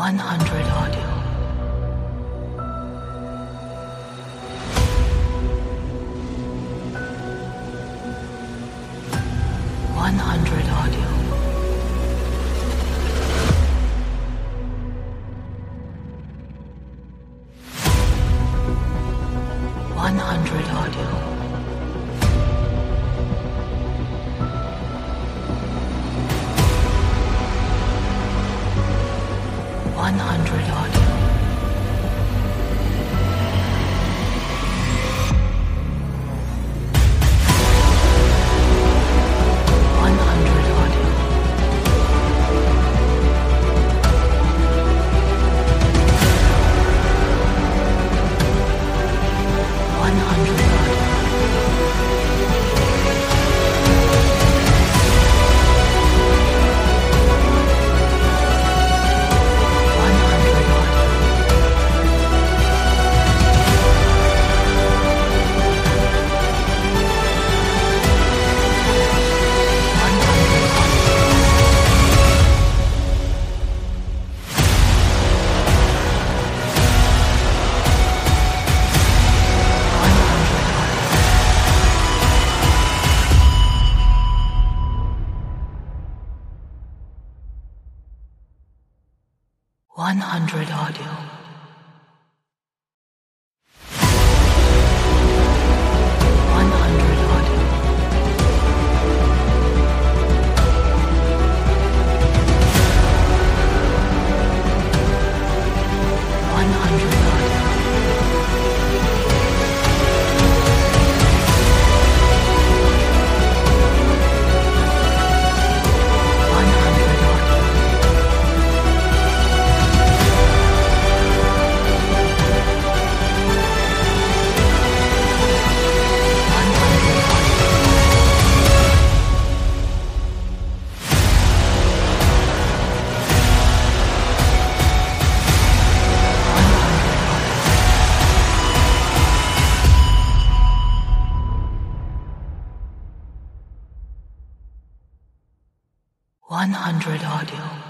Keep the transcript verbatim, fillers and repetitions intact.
hundred audio. one hundred audio. one hundred audio. one hundred audio. one hundred audio. one hundred audio. one hundred audio. one hundred audio. one hundred audio. one hundred audio. one hundred audio.